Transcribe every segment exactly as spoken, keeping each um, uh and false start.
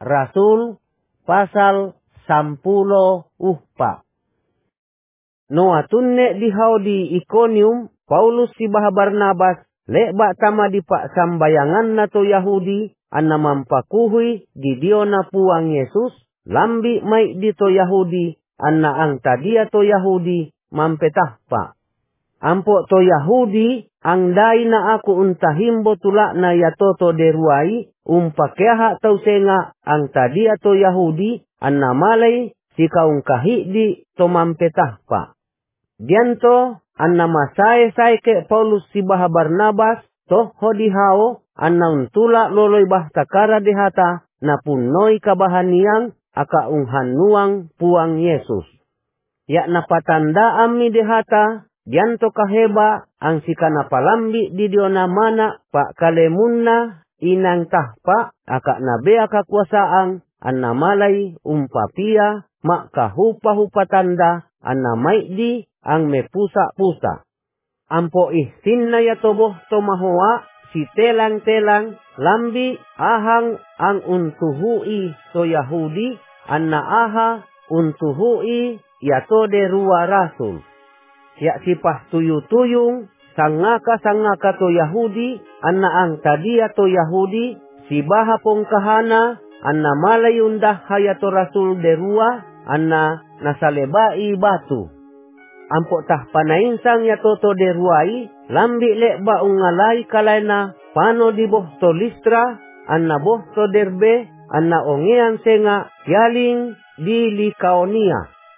Rasul pasal sampulo uhpa. No atunne dihau di Ikonium, Paulus si bah Barnabas leba tama di pak sambayangan na to Yahudi anna mampakuhui di dio na puang Yesus lambi mai di to Yahudi anna ang tadia to Yahudi mampetahpa. Ampo to Yahudi ang dai na aku untahimbo tulak na yatoto deruai umpakeha tau senga ang tadia to Yahudi anna malay si kaung kahidi to mampetahpa. Dianto anna masae sai ke Paulus si bah Barnabas toh hodihao anna untula loloy bah takara dehata na punoi kabahaniang aka unghanuang puang Yesus. Ya napatanda ami dehata dianto kaheba ang sikana palambi di diona mana pak kalemunna inang tahpa aka nabe aka kuasaang anna malay umpapia mak kahupa-hupa tanda anna maidi ang mepusa-pusa. Ampo ihtin na yatoboh tomahoa si telang-telang lambi ahang ang untuhui to Yahudi anna aha untuhui yato derua rasul. Ya sipah tuyu-tuyung sangaka-sangaka to Yahudi anna ang tadia to Yahudi si baha pongkahana anna malayundah hayato rasul derua anna nasalebai batu. Ampo tah panainsang ya toto deruai lambi lekba ungalai kalaina pano di boh to Listra anna boh to Derbe anna ongean senga yaling di Likaonia.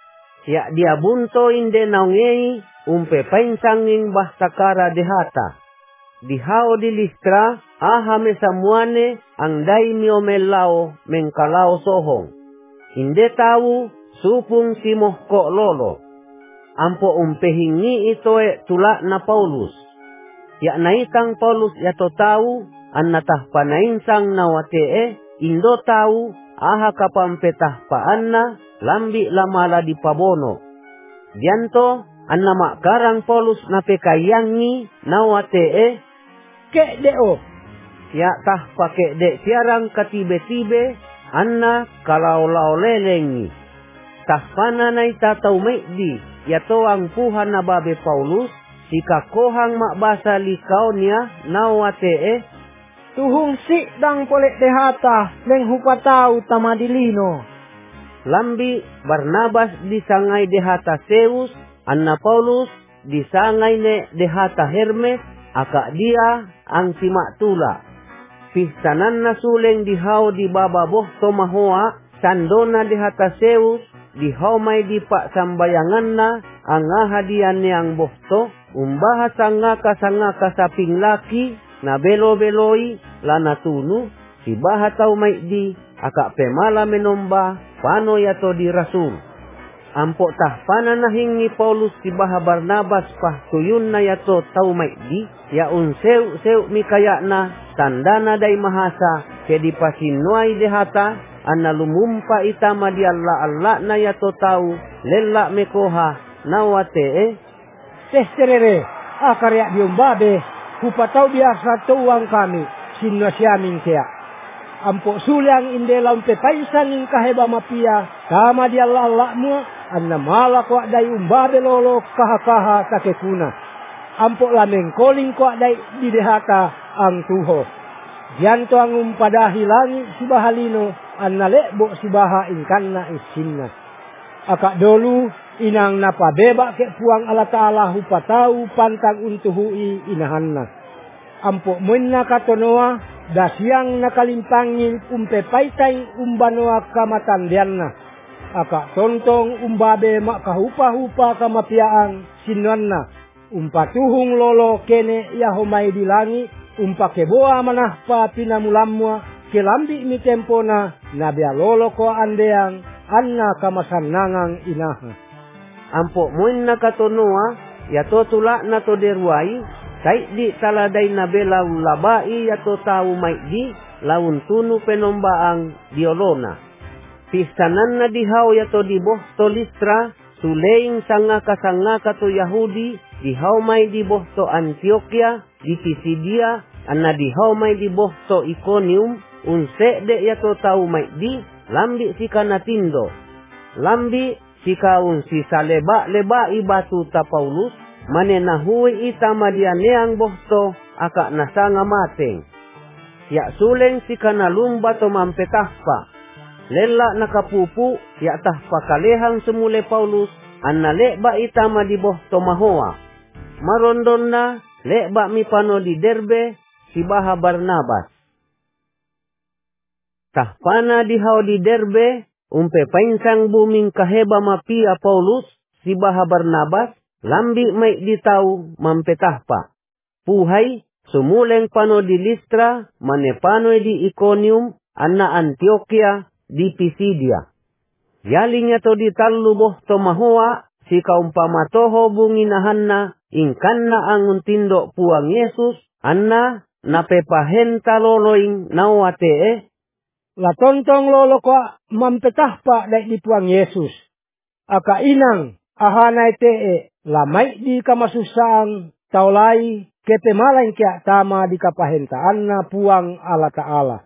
Ya dia bunto inde naungei umpe painsanging bah takara dehata. Dihao di Listra aha mesamuane ang dai miomelao mengkalao sohong. Inde tahu supung simoh ko lolo. Ampo umpehingi itoe tulak na Paulus. Ya naitang Paulus yato tahu anna tah panainsang nawatee indo tahu aha kapampetah paanna lambi lamala di pabono. Dianto anna makarang Paulus na pekayangi nawatee ke deo. Ya tah pake de siarang katibe-tibe anna kalau-lau lelengi. Tah pana naita tau meidi yato ang puhan na babe Paulus, si kakohang makbasa Likaonia nawatee, tuhong si dang polek dehata leng hupatau tamadilino. Lambi Barnabas disangay dehata Zeus, anna Paulus disangay ne dehata Hermes, aka dia ang simaktula. Pistanan na suleng dihao di bababoh tomahoa, sandona dehata Zeus, dihaw may di pak sambayangan na ang ahadian niyang bohto, umbaha sangaka sangaka sa pinglaki na belo-beloi lanatunu, si baha tau may di aka pemala menomba pano yato di rasul. Ampo tah pananahing ni Paulus si baha Barnabas pah tuyun na yato tau may di, ya unsew-sew mikaya na tandana day mahasa ke di pasinuay dehata, anna lumumpa itama di alla-alla na yato tau lella mekoha nawatee. Teh terere, akarya diumbabe, hupatau biasa tuang kami, sinwa siaming kaya. Ampo suliang indelam pepaisan ing kaheba mapia, kama di alla-alla mua, anna malak wak day umbabe lolo kaha-kaha kakekuna. Ampo lameng koling kwa day di dehata ang tuho. Dianto ang umpadahi langit si bahalino, anna lekbo si baha ingkanna isinna. Akak dolu inang napabeba ke puang ala ta'ala hupatau pantang untuhui inahanna. Ampo moinna katonoa dasyang nakalimpangin umpepaitay umbanoa kamatandianna. Akak tontong umbabe makahupa-hupa kamapiaan sinuanna. Umpatuhung lolo kene yahomay di langit. Umpakeboa manahpa pinamulamwa kelambi mi tempona nabia lolo ko andeang anna kamasanangang inaha. Ampo moin na katonoa yato tulak na to deruai kait di taladay na bela ulabai yato tau may di laun tunu penombaang diolona. Pistanan na dihaw yato diboh to Listra suleing sangaka-sangaka to Yahudi dihaw may diboh to Antioquia di Pisidia anna dihaw may diboh to Ikonium unse de ya to tau mai di lambi sikana tindo. Lambi sikaun si saleba leba ibatu ta Paulus manena hui itama dia neang bohto aka nasanga mateng. Ya suleng sikana lumba to mampetahpa. Lela nakapupu ya tahpa kalehang semule Paulus anna leba itama di bohto mahoa. Marondonna leba mipano di Derbe sibaha Barnabas. Tahpana dihau di Derbe umpe painsang buming kaheba mapia Paulus sibaha Barnabas lambi mai ditau mampetahpa. Puhai sumuleng pano di Listra mane pano di Iconium anna Antioquia di Pisidia. Yalinya to di tallu bohto mahoa si kaumpama toho bunginahanna ingkanna angun tindo puang Yesus anna napepahenta loloing nawate eh. La tontong lolo ko mampetahpa dai di puang Yesus. Aka inang ahanay tee lamay di kamasusang taulai kepemalay kya tama di kapahentaan na puang ala Ta'ala.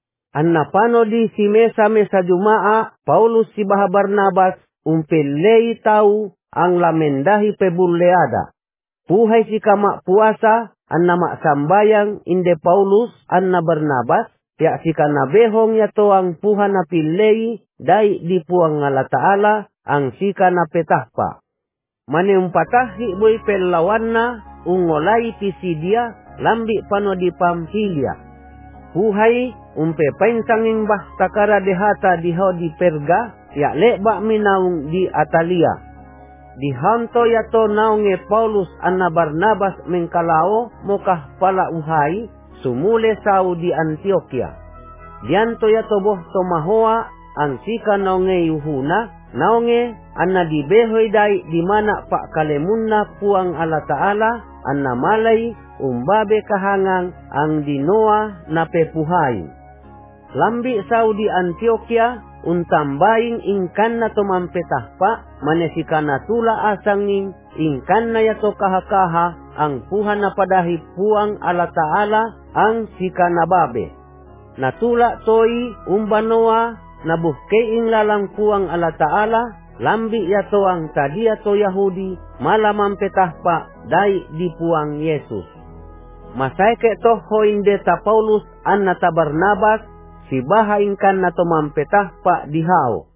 Anna pano di si mesa-mesa Jumaa Paulus si baha Barnabas umpelei tau ang lamendahi pebulleada. Puhay si kama puasa anna mak sambayang inde Paulus anna Barnabas ya si kana behong ya to ang puha na pilei dai di puang ala Ta'ala ang si kana petahpa. Mane umpatahi boy pelawanna ungolai Pisidia lambi pano di Pamfilia. Puhay umpe painsanging bah takara dehata dihaw di Perga ya leba minaung di Atalia. Dihanto ya to naunge Paulus anna Barnabas mengkalao mokah pala uhai sumule sau di Antioquia. Dianto ya to boh to mahoa ang sika naunge Yuhuna naunge anna di behoy dai di mana pak kalemunna puang ala Ta'ala anna malay umbabe kahangang ang dinoa na pepuhay. Lambi sau di Antioquia untambaing ingkan na tumampetahpa manesika na tula asanging ingkan na yato kahakaha ang puha na padahi puang ala Ta'ala ang sika na babe. Natula toy umbanoa nabuhkeing lalang puang ala Ta'ala lambi yato ang tadia to Yahudi malamang petahpa dai di puang Yesus. Masay ke toho inde ta Paulus anna ta Barnabas si bahaingkan na to mampetahpa dihao.